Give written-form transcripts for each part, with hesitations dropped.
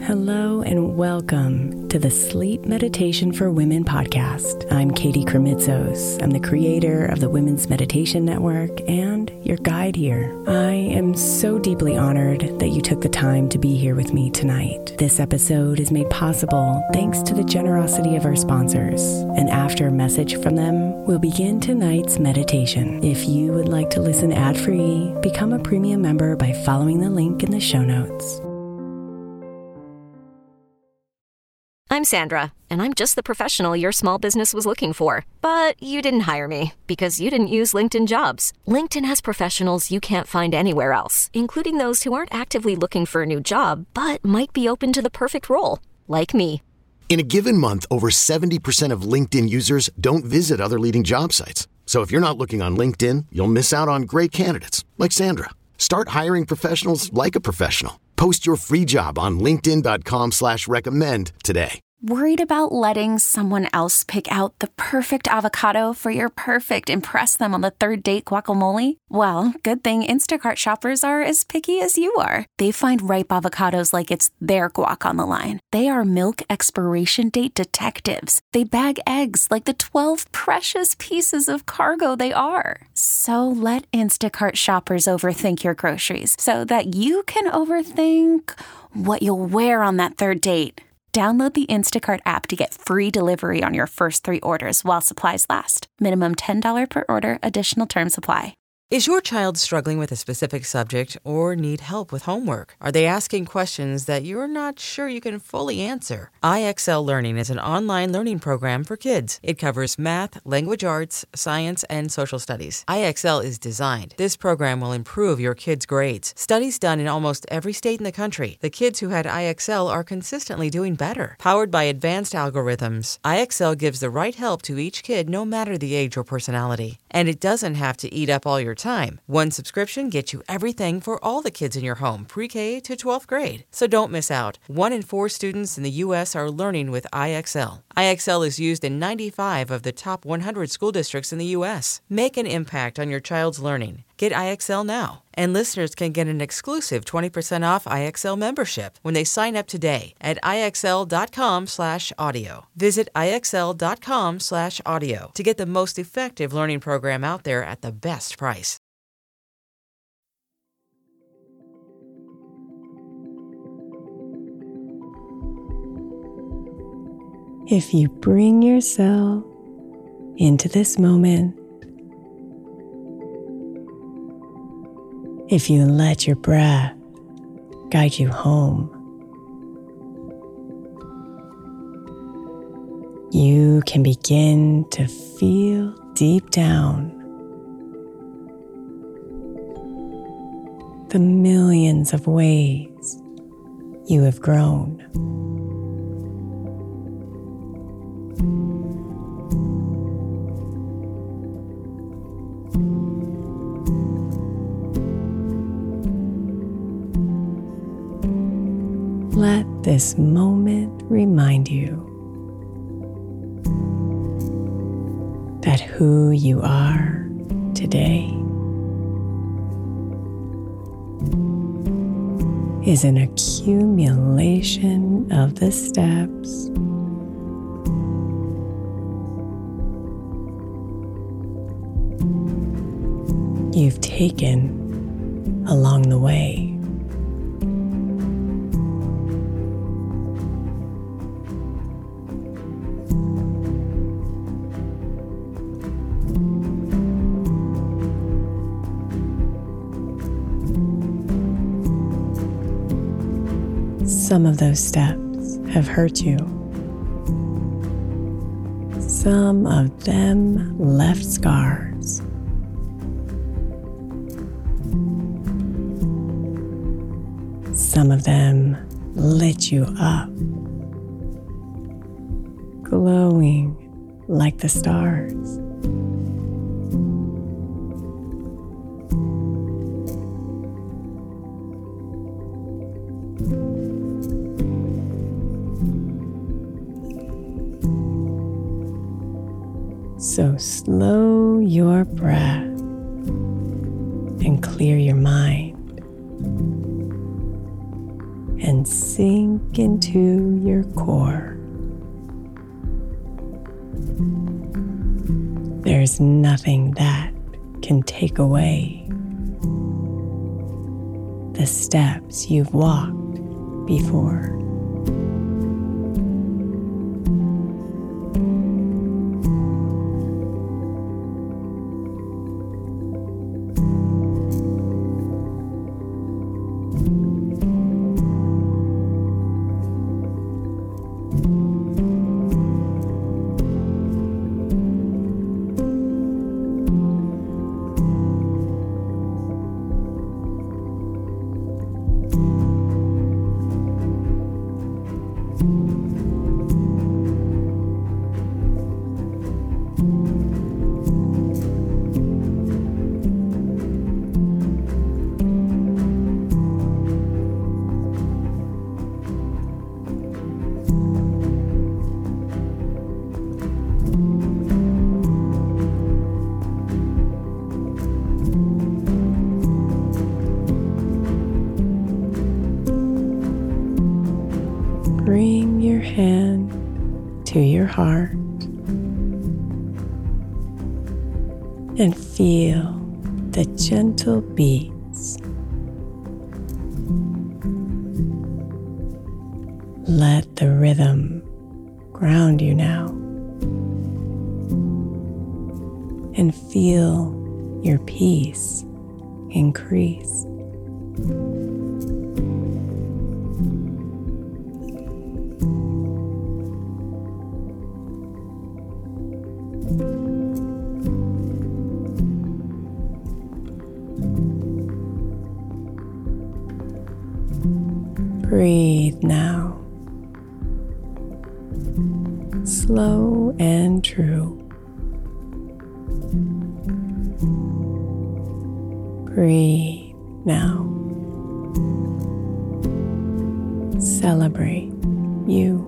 Hello and welcome to the Sleep Meditation for Women podcast. I'm Katie Kremitzos. I'm the creator of the Women's Meditation Network and your guide here. I am so deeply honored that you took the time to be here with me tonight. This episode is made possible thanks to the generosity of our sponsors. And after a message from them, we'll begin tonight's meditation. If you would like to listen ad-free, become a premium member by following the link in the show notes. I'm Sandra, and I'm just the professional your small business was looking for. But you didn't hire me because you didn't use LinkedIn Jobs. LinkedIn has professionals you can't find anywhere else, including those who aren't actively looking for a new job, but might be open to the perfect role, like me. In a given month, over 70% of LinkedIn users don't visit other leading job sites. So if you're not looking on LinkedIn, you'll miss out on great candidates, like Sandra. Start hiring professionals like a professional. Post your free job on linkedin.com/recommend today. Worried about letting someone else pick out the perfect avocado for your perfect impress them on the third date guacamole? Well, good thing Instacart shoppers are as picky as you are. They find ripe avocados like it's their guac on the line. They are milk expiration date detectives. They bag eggs like the 12 precious pieces of cargo they are. So let Instacart shoppers overthink your groceries so that you can overthink what you'll wear on that third date. Download the Instacart app to get free delivery on your first 3 orders while supplies last. Minimum $10 per order. Additional terms apply. Is your child struggling with a specific subject or need help with homework? Are they asking questions that you're not sure you can fully answer? IXL Learning is an online learning program for kids. It covers math, language arts, science, and social studies. IXL is designed. This program will improve your kids' grades. Studies done in almost every state in the country. The kids who had IXL are consistently doing better. Powered by advanced algorithms, IXL gives the right help to each kid no matter the age or personality. And it doesn't have to eat up all your time. One subscription gets you everything for all the kids in your home, pre-K to 12th grade. So don't miss out. 1 in 4 students in the U.S. are learning with IXL. IXL is used in 95 of the top 100 school districts in the U.S. Make an impact on your child's learning. Get IXL now. And listeners can get an exclusive 20% off IXL membership when they sign up today at IXL.com/audio. Visit IXL.com/audio to get the most effective learning program out there at the best price. If you bring yourself into this moment, if you let your breath guide you home, you can begin to feel deep down the millions of ways you have grown. Let this moment remind you that who you are today is an accumulation of the steps you've taken along the way. Some of those steps have hurt you. Some of them left scars. Some of them lit you up, glowing like the stars. So slow your breath and clear your mind, and sink into your core. There's nothing that can take away the steps you've walked before. Bring your hand to your heart and feel the gentle beats. Let the rhythm ground you now and feel your peace increase. Breathe now, slow and true. Breathe now. Celebrate you.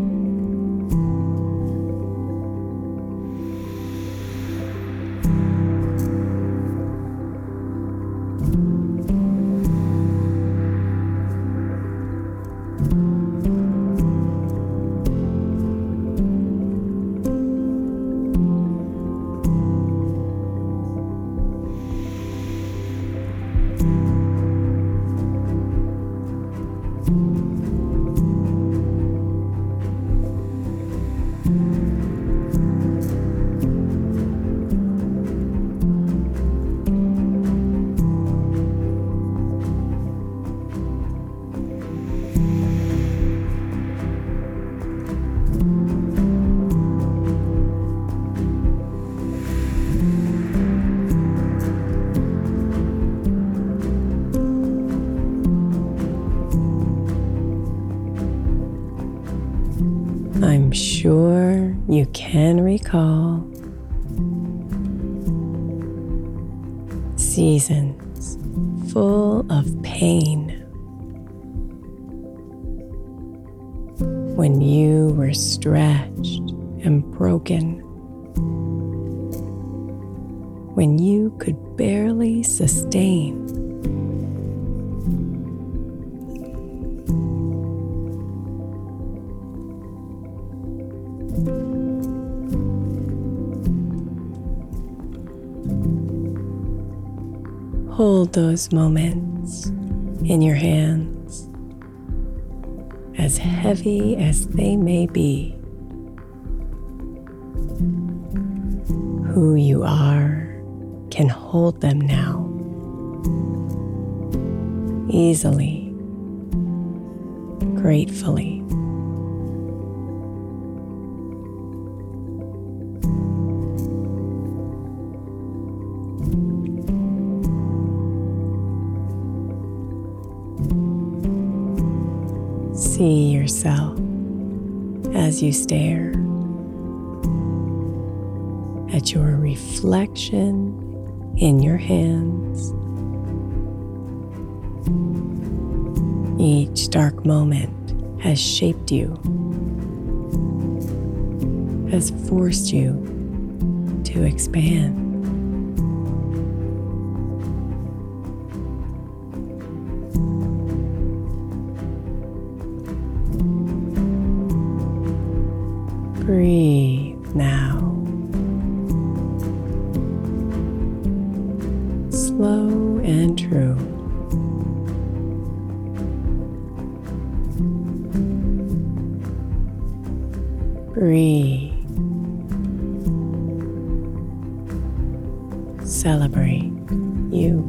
I'm sure you can recall seasons full of pain when you were stretched and broken, when you could barely sustain. Hold those moments in your hands, as heavy as they may be. Who you are can hold them now, easily, gratefully. See yourself as you stare at your reflection in your hands. Each dark moment has shaped you, has forced you to expand. Breathe now. Slow and true. Breathe. Celebrate you.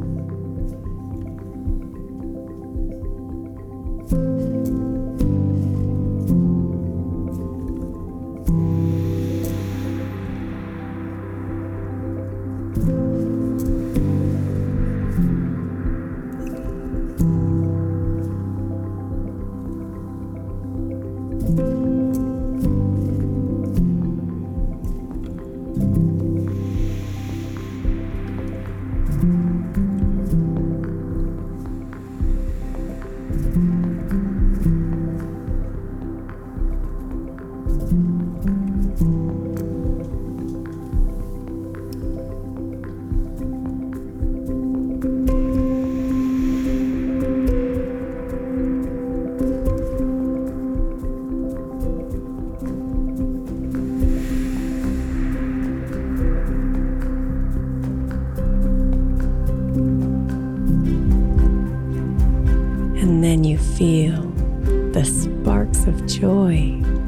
And then you feel the sparks of joy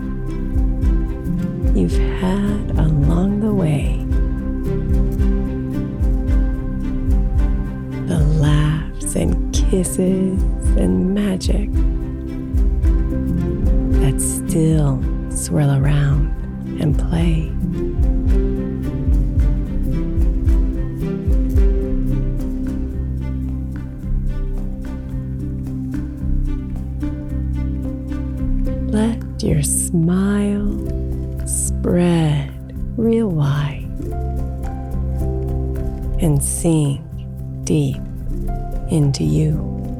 you've had along the way. The laughs and kisses and magic that still swirl around and play. Let your smile spread real wide and sink deep into you.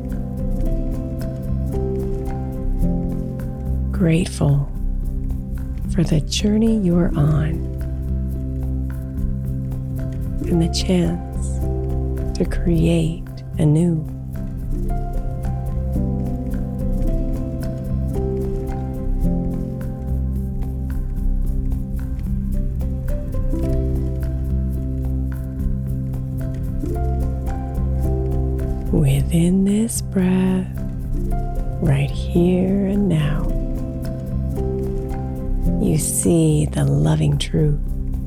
Grateful for the journey you're on and the chance to create anew. Within this breath, right here and now, you see the loving truth.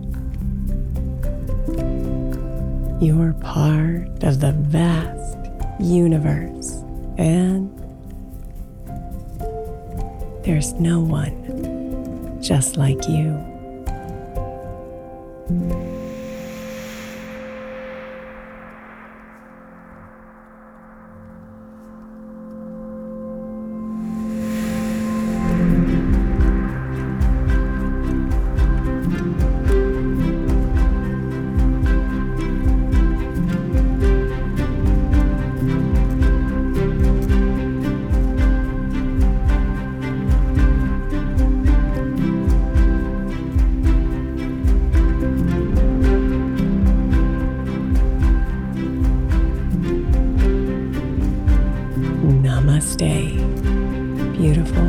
You're part of the vast universe, and there's no one just like you. Namaste, beautiful.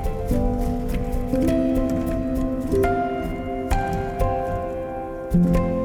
you.